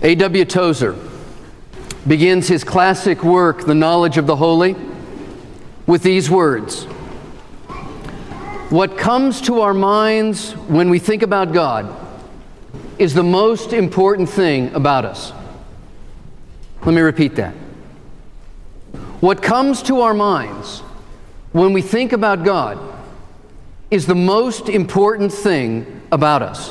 A.W. Tozer begins his classic work, The Knowledge of the Holy, with these words: "What comes to our minds when we think about God is the most important thing about us." Let me repeat that. What comes to our minds when we think about God is the most important thing about us.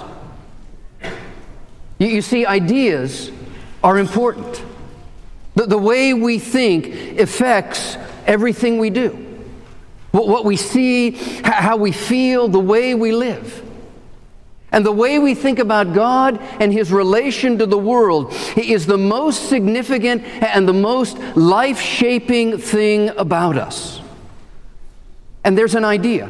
You see, ideas are important. The way we think affects everything we do. What we see, how we feel, the way we live. And the way we think about God and His relation to the world is the most significant and the most life-shaping thing about us. And there's an idea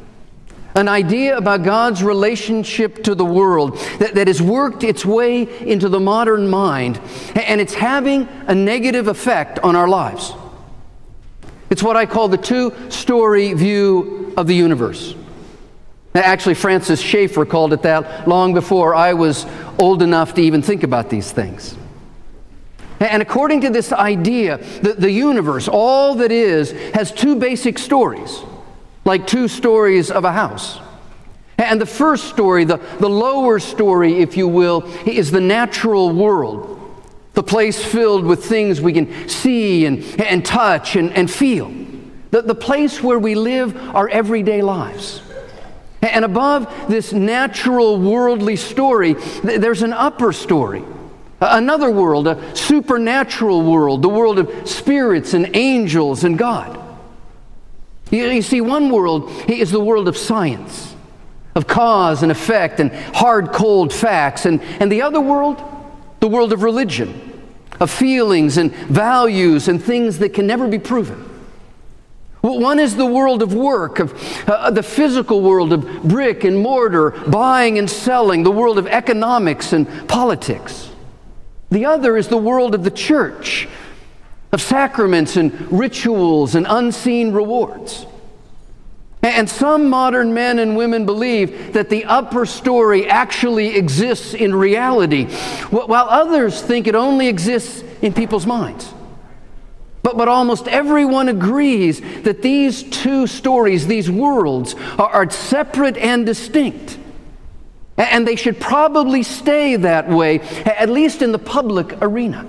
about God's relationship to the world that has worked its way into the modern mind, and it's having a negative effect on our lives. It's what I call the two-story view of the universe. Actually, Francis Schaeffer called it that long before I was old enough to even think about these things. And according to this idea, the universe, all that is, has two basic stories, like two stories of a house. And the first story, the lower story, if you will, is the natural world, the place filled with things we can see and touch and feel, the place where we live our everyday lives. And above this natural worldly story, there's an upper story, another world, a supernatural world, the world of spirits and angels and God. You see, one world is the world of science, of cause and effect and hard, cold facts. And the other world, the world of religion, of feelings and values and things that can never be proven. One is the world of work, of the physical world of brick and mortar, buying and selling, the world of economics and politics. The other is the world of the church, of sacraments and rituals and unseen rewards. And some modern men and women believe that the upper story actually exists in reality, while others think it only exists in people's minds. But almost everyone agrees that these two stories, these worlds, are separate and distinct. And they should probably stay that way, at least in the public arena.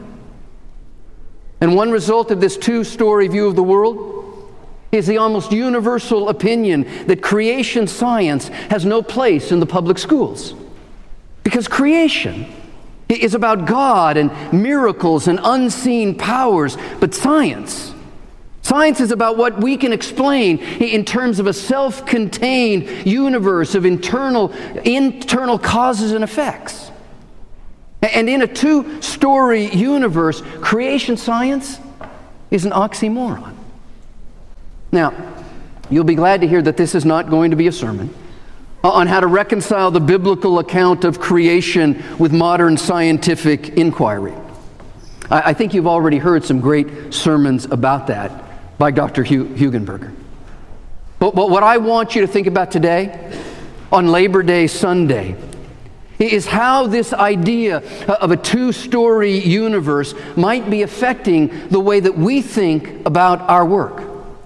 And one result of this two-story view of the world is the almost universal opinion that creation science has no place in the public schools. Because creation is about God and miracles and unseen powers, but science is about what we can explain in terms of a self-contained universe of internal causes and effects. And in a two-story universe, creation science is an oxymoron. Now, you'll be glad to hear that this is not going to be a sermon on how to reconcile the biblical account of creation with modern scientific inquiry. I think you've already heard some great sermons about that by Dr. Hugenberger. But what I want you to think about today, on Labor Day Sunday, is how this idea of a two-story universe might be affecting the way that we think about our work.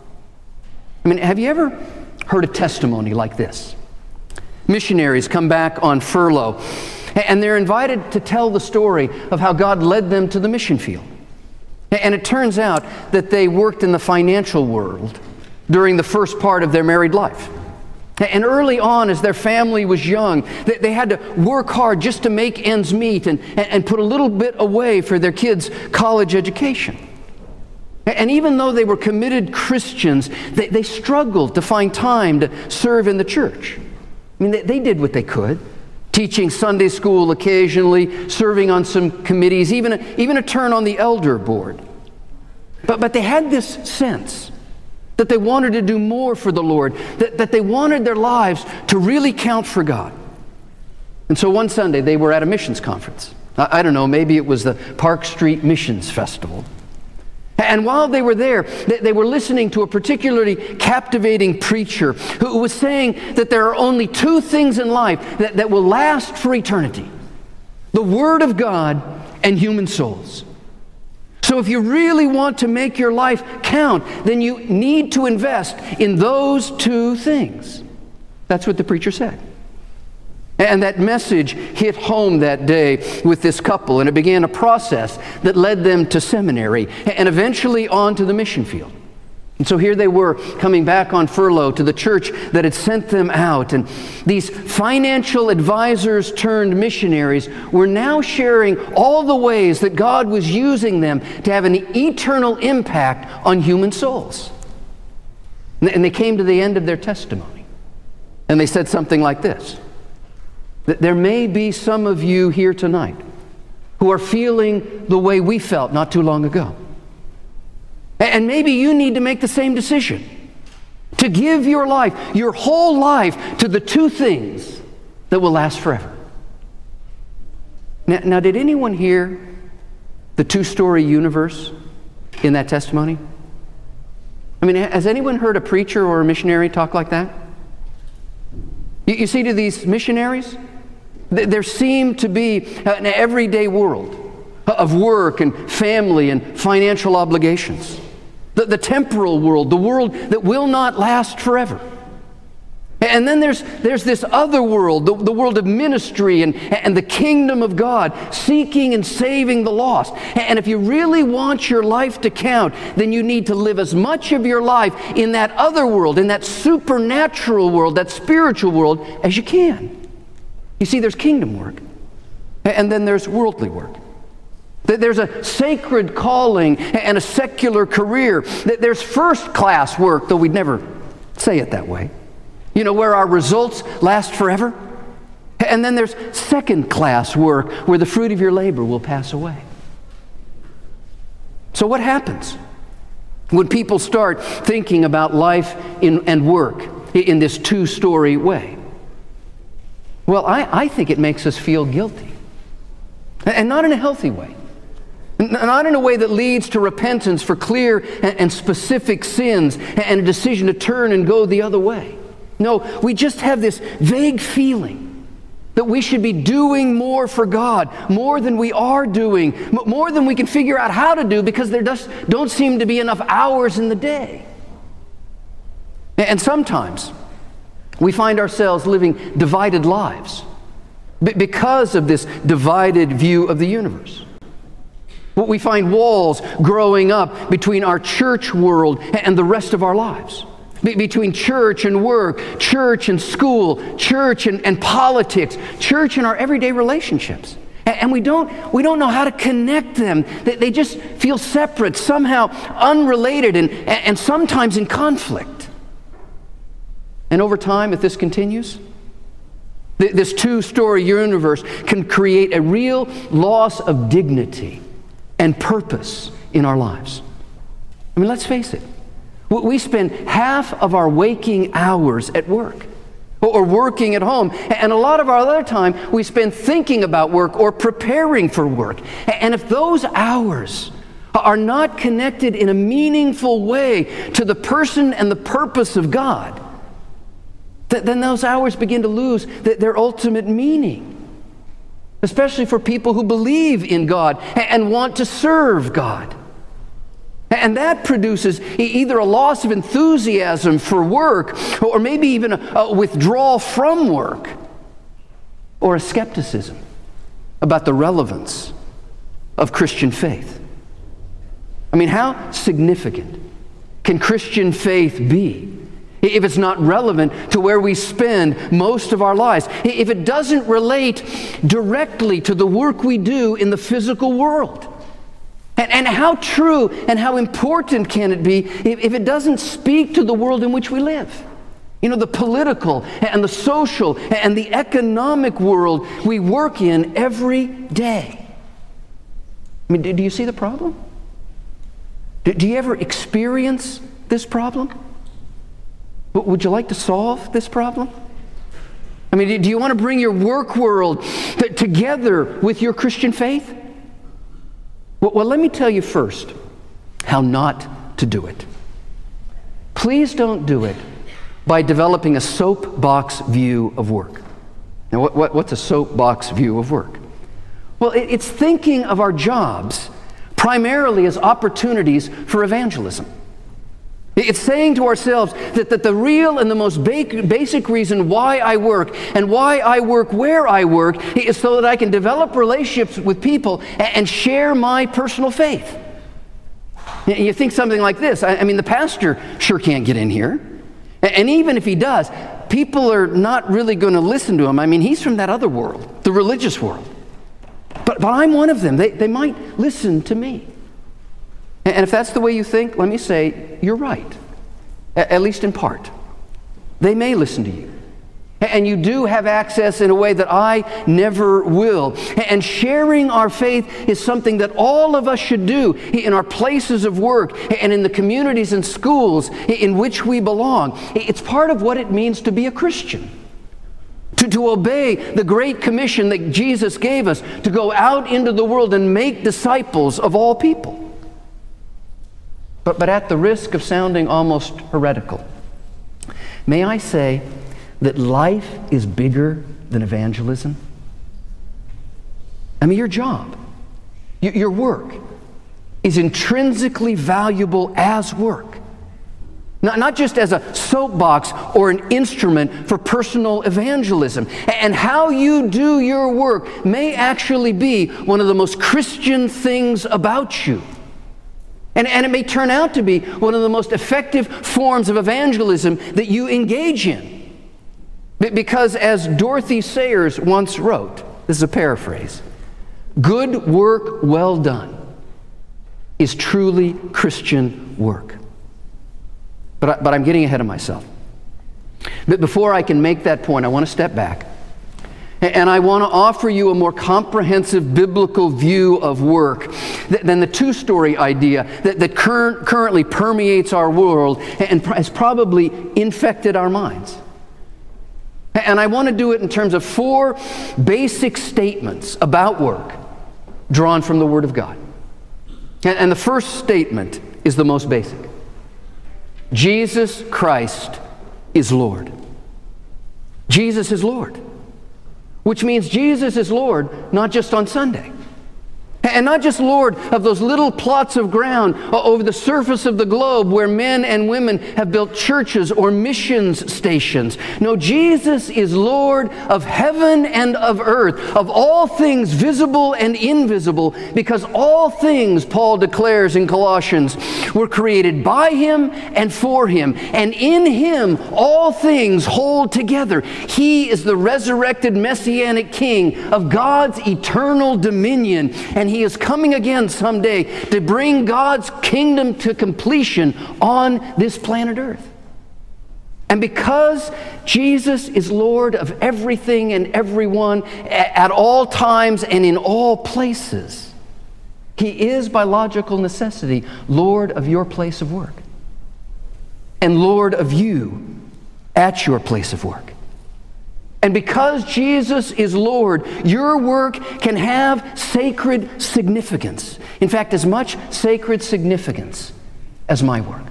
I mean, have you ever heard a testimony like this? Missionaries come back on furlough, and they're invited to tell the story of how God led them to the mission field. And it turns out that they worked in the financial world during the first part of their married life. And early on, as their family was young, they had to work hard just to make ends meet and put a little bit away for their kids' college education. And even though they were committed Christians, they struggled to find time to serve in the church. I mean, they did what they could, teaching Sunday school occasionally, serving on some committees, even a turn on the elder board. But they had this sense that they wanted to do more for the Lord, that they wanted their lives to really count for God. And so one Sunday they were at a missions conference. I don't know, maybe it was the Park Street Missions Festival. And while they were there, they were listening to a particularly captivating preacher who was saying that there are only two things in life that will last for eternity: the Word of God and human souls. So if you really want to make your life count, then you need to invest in those two things. That's what the preacher said. And that message hit home that day with this couple, and it began a process that led them to seminary and eventually on to the mission field. And so here they were, coming back on furlough to the church that had sent them out. And these financial advisors turned missionaries were now sharing all the ways that God was using them to have an eternal impact on human souls. And they came to the end of their testimony. And they said something like this: that there may be some of you here tonight who are feeling the way we felt not too long ago. And maybe you need to make the same decision, to give your life, your whole life, to the two things that will last forever. Now, did anyone hear the two-story universe in that testimony? I mean, has anyone heard a preacher or a missionary talk like that? You see, to these missionaries, there seemed to be an everyday world of work and family and financial obligations. The temporal world, the world that will not last forever. And then there's this other world, the world of ministry and the kingdom of God, seeking and saving the lost. And if you really want your life to count, then you need to live as much of your life in that other world, in that supernatural world, that spiritual world, as you can. You see, there's kingdom work, and then there's worldly work. There's a sacred calling and a secular career. There's first-class work, though we'd never say it that way, where our results last forever. And then there's second-class work, where the fruit of your labor will pass away. So what happens when people start thinking about life and work in this two-story way? Well, I think it makes us feel guilty, and not in a healthy way. Not in a way that leads to repentance for clear and specific sins and a decision to turn and go the other way. No, we just have this vague feeling that we should be doing more for God, more than we are doing, more than we can figure out how to do, because there just don't seem to be enough hours in the day. And sometimes we find ourselves living divided lives because of this divided view of the universe. We find walls growing up between our church world and the rest of our lives. Between church and work, church and school, church and politics, church and our everyday relationships. And we don't know how to connect them. They just feel separate, somehow unrelated, and sometimes in conflict. And over time, if this continues, this two-story universe can create a real loss of dignity and purpose in our lives. I mean, let's face it. We spend half of our waking hours at work or working at home, and a lot of our other time we spend thinking about work or preparing for work. And if those hours are not connected in a meaningful way to the person and the purpose of God, then those hours begin to lose their ultimate meaning. Especially for people who believe in God and want to serve God. And that produces either a loss of enthusiasm for work, or maybe even a withdrawal from work, or a skepticism about the relevance of Christian faith. I mean, how significant can Christian faith be if it's not relevant to where we spend most of our lives? If it doesn't relate directly to the work we do in the physical world? And how true and how important can it be if it doesn't speak to the world in which we live? The political and the social and the economic world we work in every day. I mean, do you see the problem? Do you ever experience this problem? Would you like to solve this problem? I mean, do you want to bring your work world together with your Christian faith? Well, let me tell you first how not to do it. Please don't do it by developing a soapbox view of work. Now, what's a soapbox view of work? Well, it's thinking of our jobs primarily as opportunities for evangelism. It's saying to ourselves that the real and the most basic reason why I work and why I work where I work is so that I can develop relationships with people and share my personal faith. You think something like this. I mean, the pastor sure can't get in here. And even if he does, people are not really going to listen to him. I mean, he's from that other world, the religious world. But I'm one of them. They might listen to me. And if that's the way you think, let me say, you're right, at least in part. They may listen to you. And you do have access in a way that I never will. And sharing our faith is something that all of us should do in our places of work and in the communities and schools in which we belong. It's part of what it means to be a Christian. To obey the Great Commission that Jesus gave us, to go out into the world and make disciples of all people. But at the risk of sounding almost heretical, may I say that life is bigger than evangelism? I mean, your job, your work, is intrinsically valuable as work. Not just as a soapbox or an instrument for personal evangelism. And how you do your work may actually be one of the most Christian things about you. And it may turn out to be one of the most effective forms of evangelism that you engage in. Because as Dorothy Sayers once wrote, this is a paraphrase, "Good work well done is truly Christian work." But I'm getting ahead of myself. But before I can make that point, I want to step back. And I want to offer you a more comprehensive biblical view of work than the two-story idea that currently permeates our world and has probably infected our minds. And I want to do it in terms of 4 basic statements about work drawn from the Word of God. And the first statement is the most basic. Jesus Christ is Lord. Jesus is Lord. Which means Jesus is Lord not just on Sunday. And not just Lord of those little plots of ground over the surface of the globe where men and women have built churches or missions stations. No, Jesus is Lord of heaven and of earth, of all things visible and invisible, because all things, Paul declares in Colossians, were created by Him and for Him. And in Him all things hold together. He is the resurrected Messianic King of God's eternal dominion, and He is coming again someday to bring God's kingdom to completion on this planet Earth. And because Jesus is Lord of everything and everyone at all times and in all places, He is by logical necessity Lord of your place of work and Lord of you at your place of work. And because Jesus is Lord, your work can have sacred significance. In fact, as much sacred significance as my work.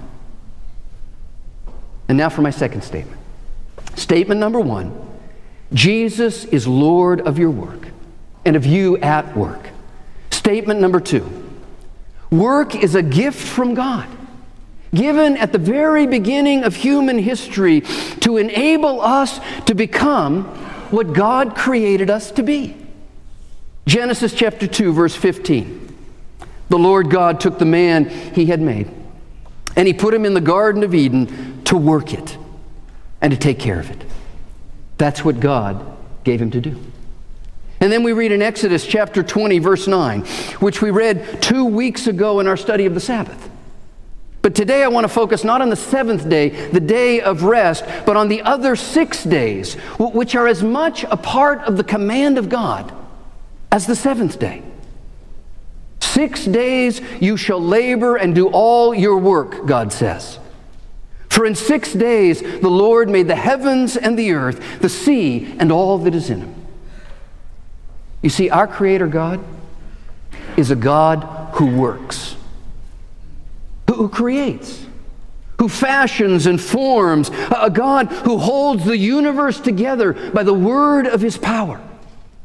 And now for my second statement. Statement number 1, Jesus is Lord of your work and of you at work. Statement number 2, work is a gift from God, given at the very beginning of human history to enable us to become what God created us to be. Genesis chapter 2, verse 15. The Lord God took the man He had made, and He put him in the Garden of Eden to work it and to take care of it. That's what God gave him to do. And then we read in Exodus chapter 20, verse 9, which we read 2 weeks ago in our study of the Sabbath. But today I want to focus not on the 7th day, the day of rest, but on the other 6 days, which are as much a part of the command of God as the 7th day. 6 days you shall labor and do all your work, God says. For in 6 days the Lord made the heavens and the earth, the sea, and all that is in them. You see, our Creator God is a God who works, who creates, who fashions and forms, a God who holds the universe together by the word of His power.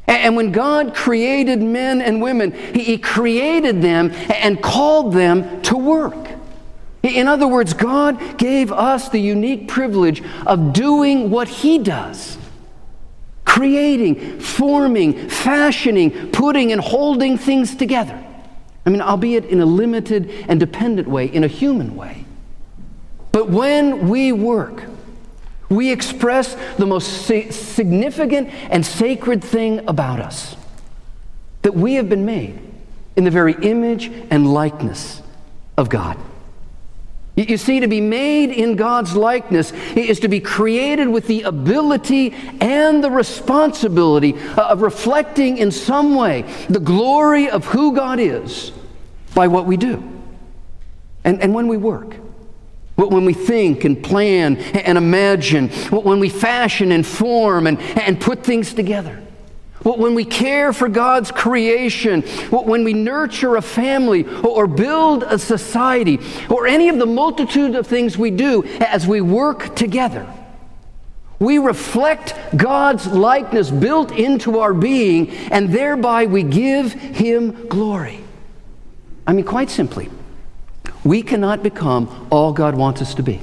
And when God created men and women, He created them and called them to work. In other words, God gave us the unique privilege of doing what He does. Creating, forming, fashioning, putting and holding things together. I mean, albeit in a limited and dependent way, in a human way. But when we work, we express the most significant and sacred thing about us. That we have been made in the very image and likeness of God. You see, to be made in God's likeness is to be created with the ability and the responsibility of reflecting in some way the glory of who God is by what we do. And when we work, when we think and plan and imagine, when we fashion and form and put things together, when we care for God's creation, when we nurture a family or build a society, or any of the multitude of things we do as we work together, we reflect God's likeness built into our being, and thereby we give Him glory. I mean, quite simply, we cannot become all God wants us to be.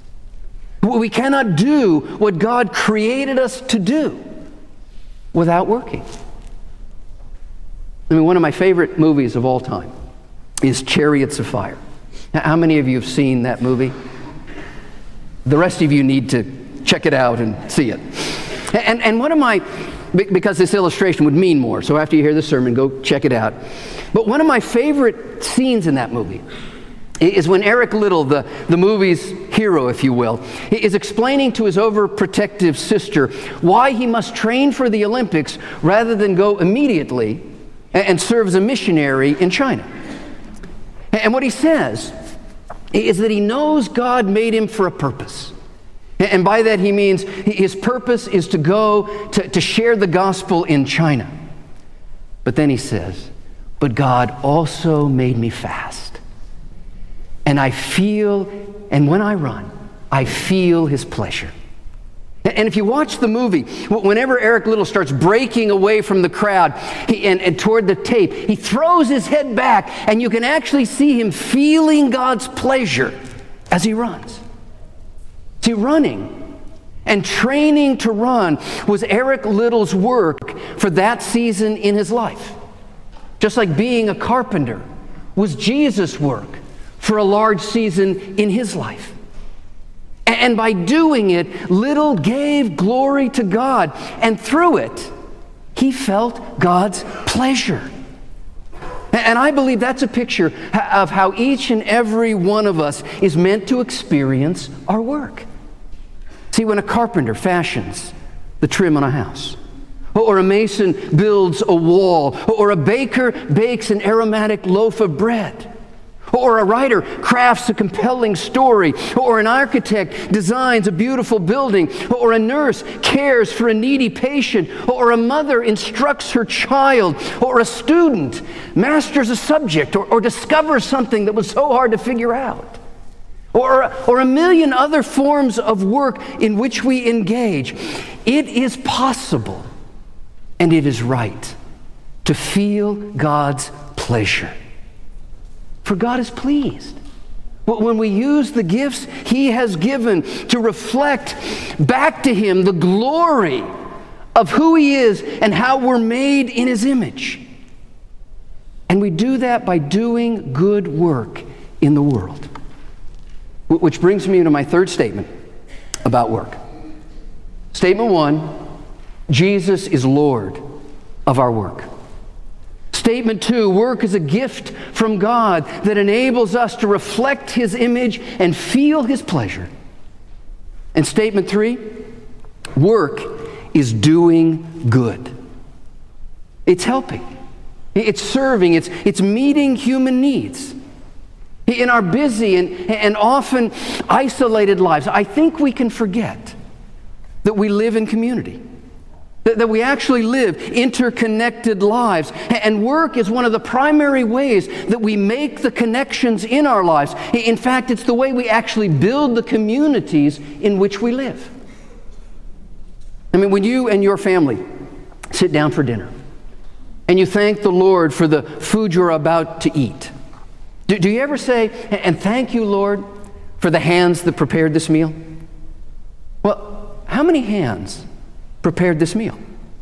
We cannot do what God created us to do without working. I mean, one of my favorite movies of all time is Chariots of Fire. Now, how many of you have seen that movie? The rest of you need to check it out and see it. And one of my, because this illustration would mean more, so after you hear the sermon, go check it out. But one of my favorite scenes in that movie is when Eric Liddell, the movie's hero, if you will, is explaining to his overprotective sister why he must train for the Olympics rather than go immediately and serve as a missionary in China. And what he says is that he knows God made him for a purpose. And by that he means his purpose is to go to share the gospel in China. But then he says, but God also made me fast. And and when I run, I feel His pleasure. And if you watch the movie, whenever Eric Liddell starts breaking away from the crowd and toward the tape, he throws his head back, and you can actually see him feeling God's pleasure as he runs. See, running and training to run was Eric Liddell's work for that season in his life. Just like being a carpenter was Jesus' work for a large season in his life. And by doing it, Liddell gave glory to God, and through it, he felt God's pleasure. And I believe that's a picture of how each and every one of us is meant to experience our work. See, when a carpenter fashions the trim on a house, or a mason builds a wall, or a baker bakes an aromatic loaf of bread, or a writer crafts a compelling story, or an architect designs a beautiful building, or a nurse cares for a needy patient, or a mother instructs her child, or a student masters a subject, or discovers something that was so hard to figure out, or a million other forms of work in which we engage. It is possible, and it is right, to feel God's pleasure. For God is pleased when we use the gifts He has given to reflect back to Him the glory of who He is and how we're made in His image. And we do that by doing good work in the world. Which brings me to my third statement about work. Statement 1, Jesus is Lord of our work. Statement 2, work is a gift from God that enables us to reflect His image and feel His pleasure. And statement 3, work is doing good. It's helping. It's serving. It's meeting human needs. In our busy and often isolated lives, I think we can forget that we live in community. That we actually live interconnected lives. And work is one of the primary ways that we make the connections in our lives. In fact, it's the way we actually build the communities in which we live. I mean, when you and your family sit down for dinner, and you thank the Lord for the food you're about to eat. Do you ever say, and thank you, Lord, for the hands that prepared this meal? Well, how many hands prepared this meal?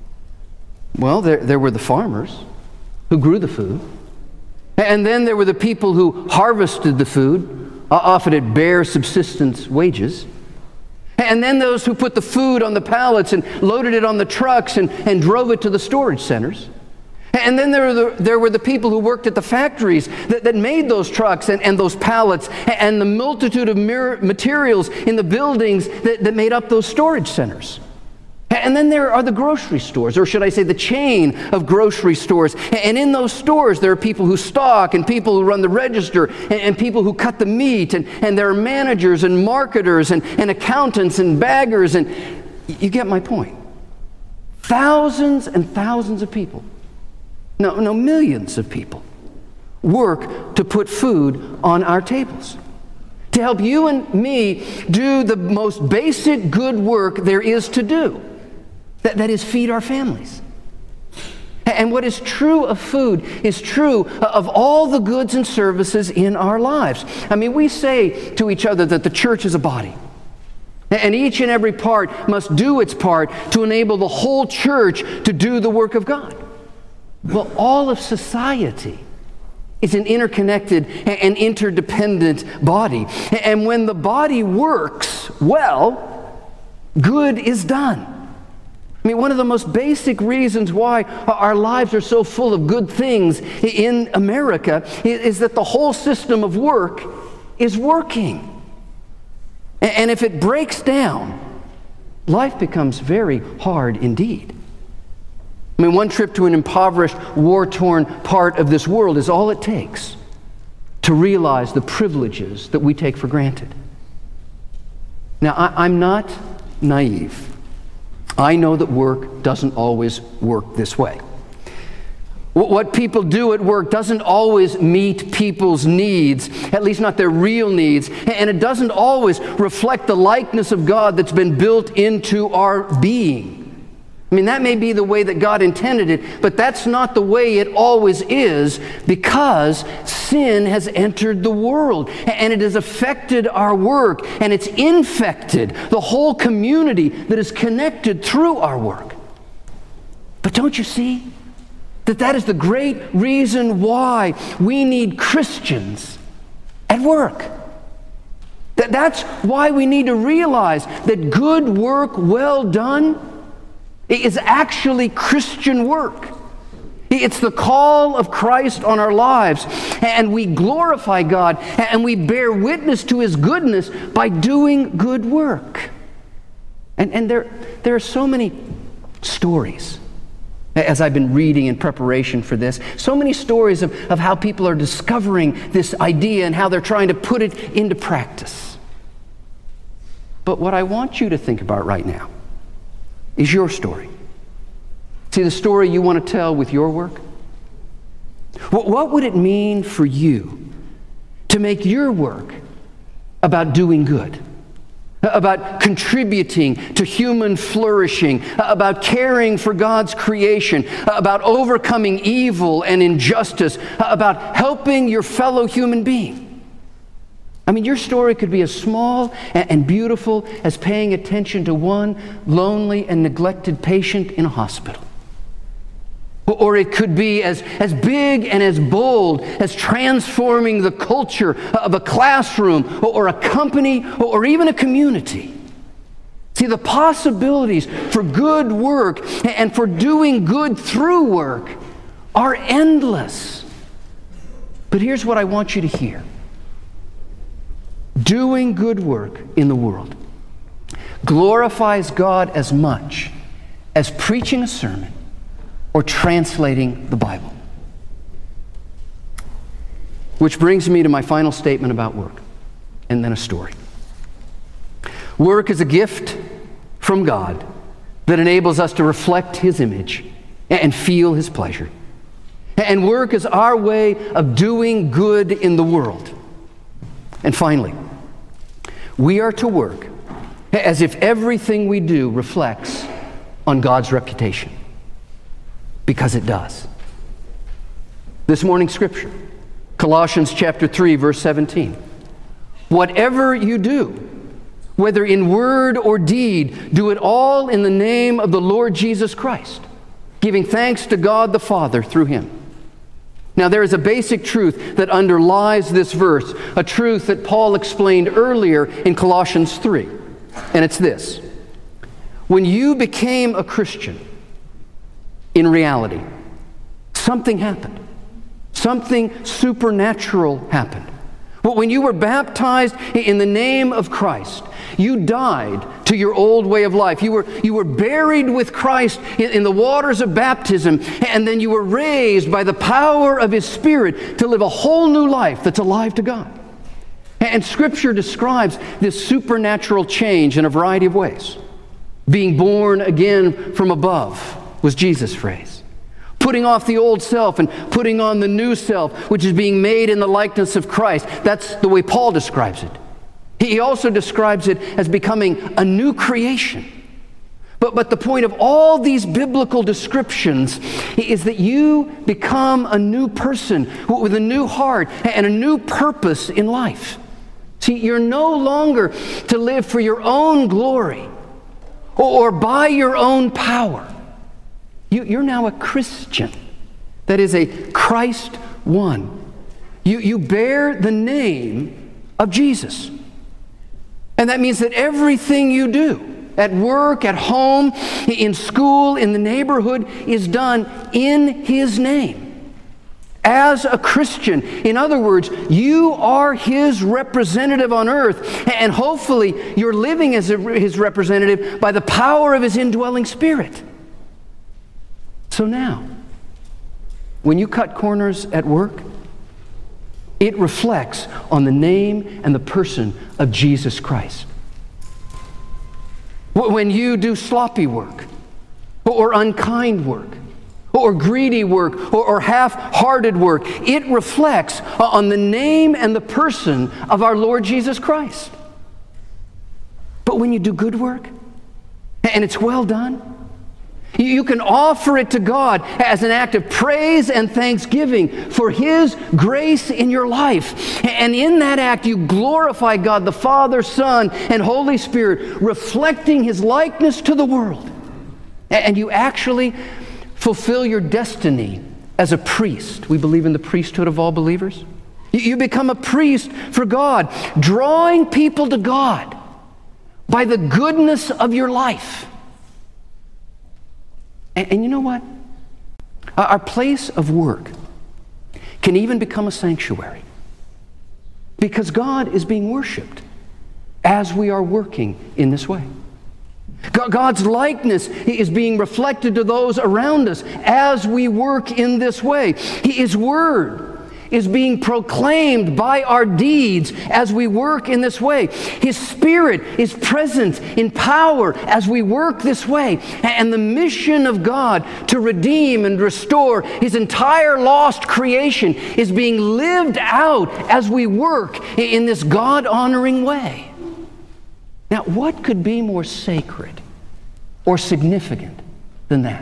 Well, there were the farmers who grew the food. And then there were the people who harvested the food, often at bare subsistence wages. And then those who put the food on the pallets and loaded it on the trucks and drove it to the storage centers. And then there were the people who worked at the factories that made those trucks and those pallets and the multitude of materials in the buildings that made up those storage centers. And then there are the grocery stores, or should I say the chain of grocery stores. And in those stores there are people who stock and people who run the register and people who cut the meat. And there are managers and marketers and accountants and baggers. And you get my point. Thousands and thousands of people, no, millions of people work to put food on our tables, to help you and me do the most basic good work there is to do. That is, feed our families. And what is true of food is true of all the goods and services in our lives. I mean, we say to each other that the church is a body, and each and every part must do its part to enable the whole church to do the work of God. Well, all of society is an interconnected and interdependent body. And when the body works well, good is done. I mean, one of the most basic reasons why our lives are so full of good things in America is that the whole system of work is working. And if it breaks down, life becomes very hard indeed. I mean, one trip to an impoverished, war-torn part of this world is all it takes to realize the privileges that we take for granted. Now, I'm not naive. I know that work doesn't always work this way. What people do at work doesn't always meet people's needs, at least not their real needs, and it doesn't always reflect the likeness of God that's been built into our being. I mean, that may be the way that God intended it, but that's not the way it always is, because sin has entered the world and it has affected our work, and it's infected the whole community that is connected through our work. But don't you see that is the great reason why we need Christians at work? That's why we need to realize that good work well done is actually Christian work. It's the call of Christ on our lives, and we glorify God and we bear witness to His goodness by doing good work. And there are so many stories, as I've been reading in preparation for this, so many stories of how people are discovering this idea and how they're trying to put it into practice. But what I want you to think about right now is your story. See, the story you want to tell with your work? What would it mean for you to make your work about doing good, about contributing to human flourishing, about caring for God's creation, about overcoming evil and injustice, about helping your fellow human being? I mean, your story could be as small and beautiful as paying attention to one lonely and neglected patient in a hospital. Or it could be as big and as bold as transforming the culture of a classroom or a company or even a community. See, the possibilities for good work and for doing good through work are endless. But here's what I want you to hear. Doing good work in the world glorifies God as much as preaching a sermon or translating the Bible. Which brings me to my final statement about work, and then a story. Work is a gift from God that enables us to reflect His image and feel His pleasure. And work is our way of doing good in the world. And finally, we are to work as if everything we do reflects on God's reputation. because it does. This morning's scripture, Colossians chapter 3, verse 17. Whatever you do, whether in word or deed, do it all in the name of the Lord Jesus Christ, giving thanks to God the Father through him. Now, there is a basic truth that underlies this verse, a truth that Paul explained earlier in Colossians 3, and it's this. When you became a Christian, in reality, something happened. Something supernatural happened. But when you were baptized in the name of Christ, you died to your old way of life. You were buried with Christ in the waters of baptism, and then you were raised by the power of his Spirit to live a whole new life that's alive to God. And Scripture describes this supernatural change in a variety of ways. Being born again from above was Jesus' phrase. Putting off the old self and putting on the new self, which is being made in the likeness of Christ. That's the way Paul describes it. He also describes it as becoming a new creation. But the point of all these biblical descriptions is that you become a new person with a new heart and a new purpose in life. See, you're no longer to live for your own glory or by your own power. You're now a Christian. That is a Christ one. You bear the name of Jesus. And that means that everything you do, at work, at home, in school, in the neighborhood, is done in his name. As a Christian, in other words, you are his representative on earth, and hopefully you're living as his representative by the power of his indwelling Spirit. So now, when you cut corners at work, it reflects on the name and the person of Jesus Christ. When you do sloppy work, or unkind work, or greedy work, or half-hearted work, it reflects on the name and the person of our Lord Jesus Christ. But when you do good work, and it's well done, you can offer it to God as an act of praise and thanksgiving for his grace in your life. And in that act, you glorify God the Father, Son, and Holy Spirit, reflecting his likeness to the world. And you actually fulfill your destiny as a priest. We believe in the priesthood of all believers. You become a priest for God, drawing people to God by the goodness of your life. And you know what? Our place of work can even become a sanctuary because God is being worshiped as we are working in this way. God's likeness is being reflected to those around us as we work in this way. His word is being proclaimed by our deeds as we work in this way. His Spirit is present in power as we work this way. And the mission of God to redeem and restore his entire lost creation is being lived out as we work in this God-honoring way. Now, what could be more sacred or significant than that?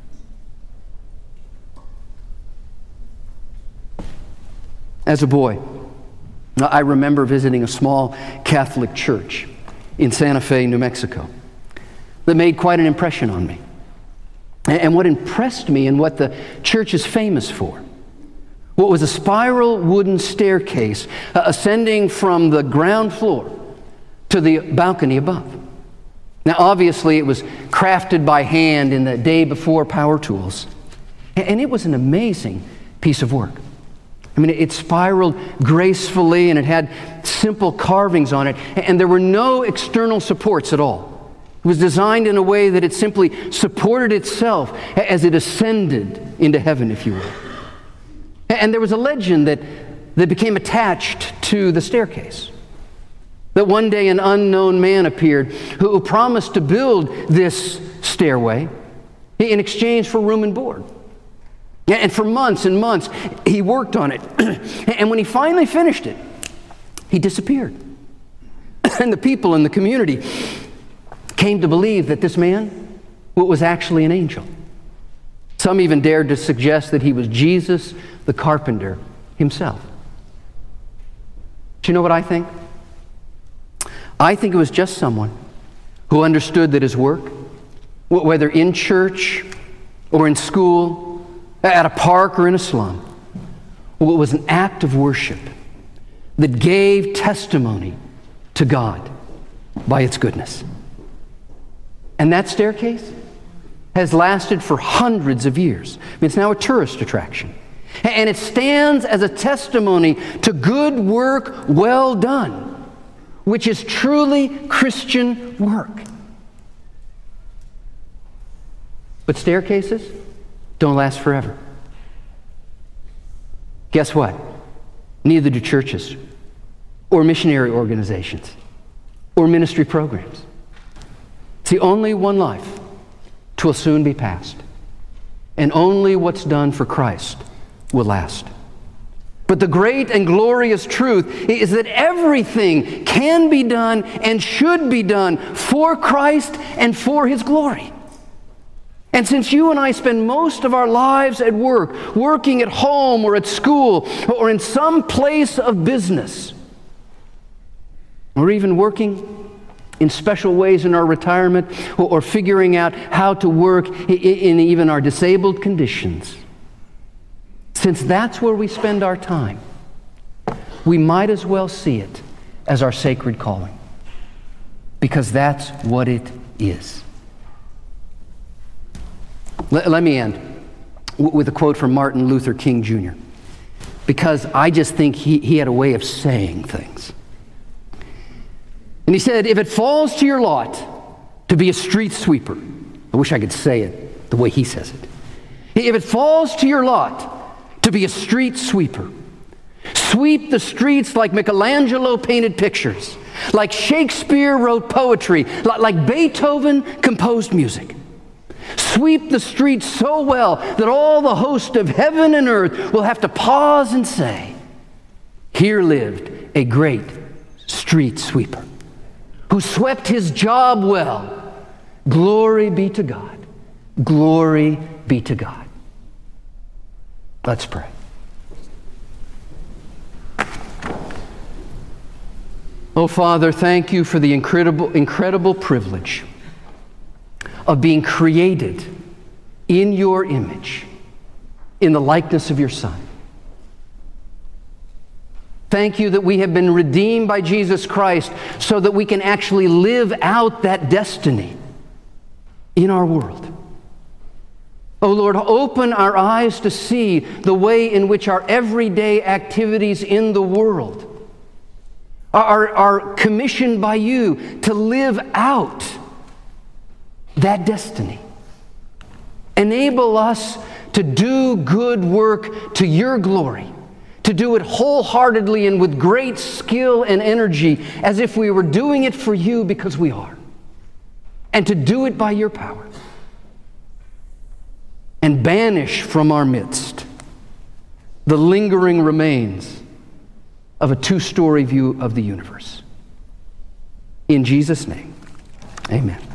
As a boy, I remember visiting a small Catholic church in Santa Fe, New Mexico, that made quite an impression on me. And what impressed me and what the church is famous for, what was a spiral wooden staircase ascending from the ground floor to the balcony above. Now, obviously, it was crafted by hand in the day before power tools. And it was an amazing piece of work. I mean, it spiraled gracefully and it had simple carvings on it, and there were no external supports at all. It was designed in a way that it simply supported itself as it ascended into heaven, if you will. And there was a legend that became attached to the staircase. That one day an unknown man appeared who promised to build this stairway in exchange for room and board. And for months and months, he worked on it. And when he finally finished it, he disappeared. And the people in the community came to believe that this man was actually an angel. Some even dared to suggest that he was Jesus, the carpenter, himself. Do you know what I think? I think it was just someone who understood that his work, whether in church or in school, at a park or in a slum, was an act of worship that gave testimony to God by its goodness. And that staircase has lasted for hundreds of years. I mean, it's now a tourist attraction. And it stands as a testimony to good work well done, which is truly Christian work. But staircases don't last forever. Guess what? Neither do churches or missionary organizations or ministry programs. See, only one life will soon be past, and only what's done for Christ will last. But the great and glorious truth is that everything can be done and should be done for Christ and for His glory. And since you and I spend most of our lives at work, working at home or at school or in some place of business, or even working in special ways in our retirement, or figuring out how to work in even our disabled conditions, since that's where we spend our time, we might as well see it as our sacred calling, because that's what it is. Let me end with a quote from Martin Luther King Jr., because I just think he had a way of saying things. And he said, if it falls to your lot to be a street sweeper, I wish I could say it the way he says it. If it falls to your lot to be a street sweeper, sweep the streets like Michelangelo painted pictures, like Shakespeare wrote poetry, like Beethoven composed music. Sweep the streets so well that all the host of heaven and earth will have to pause and say, here lived a great street sweeper who swept his job well. Glory be to God. Glory be to God. Let's pray. Oh, Father, thank you for the incredible privilege of being created in your image, in the likeness of your Son. Thank you that we have been redeemed by Jesus Christ so that we can actually live out that destiny in our world. Oh Lord, open our eyes to see the way in which our everyday activities in the world are commissioned by you to live out that destiny. Enable us to do good work to your glory, to do it wholeheartedly and with great skill and energy, as if we were doing it for you, because we are, and to do it by your power. And banish from our midst the lingering remains of a two-story view of the universe. In Jesus' name, amen.